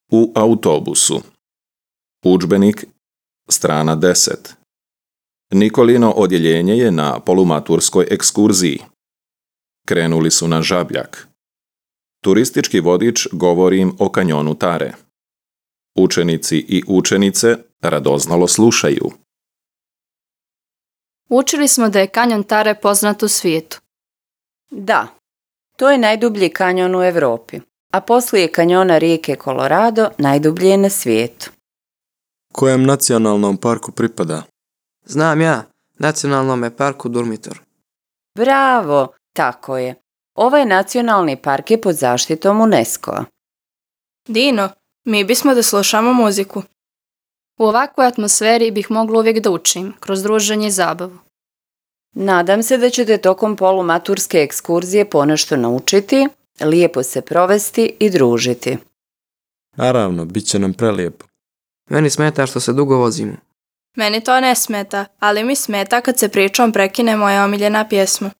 U autobusu. Udžbenik, strana 10. Nikolino odjeljenje je na polumaturskoj ekskurziji. Krenuli su na Žabljak. Turistički vodič govori im o kanjonu Tare. Učenici i učenice radoznalo slušaju. Učili smo da je kanjon Tare poznat u svijetu. Da, to je najdublji kanjon u Europi, a poslije kanjona rijeke Colorado najdublji je na svijetu. Kojem nacionalnom parku pripada? Znam ja, Nacionalnom parku Durmitor. Bravo, tako je. Ovaj nacionalni park je pod zaštitom UNESCO-a. Dino, mi bismo da slušamo muziku. U ovakvoj atmosferi bih mogla uvijek da učim, kroz druženje i zabavu. Nadam se da ćete tokom polumaturske ekskurzije ponešto naučiti, lijepo se provesti i družiti. Naravno, bit će nam prelijepo. Meni smeta što se dugo vozimo. Meni to ne smeta, ali mi smeta kad se pričom prekine moja omiljena pjesma.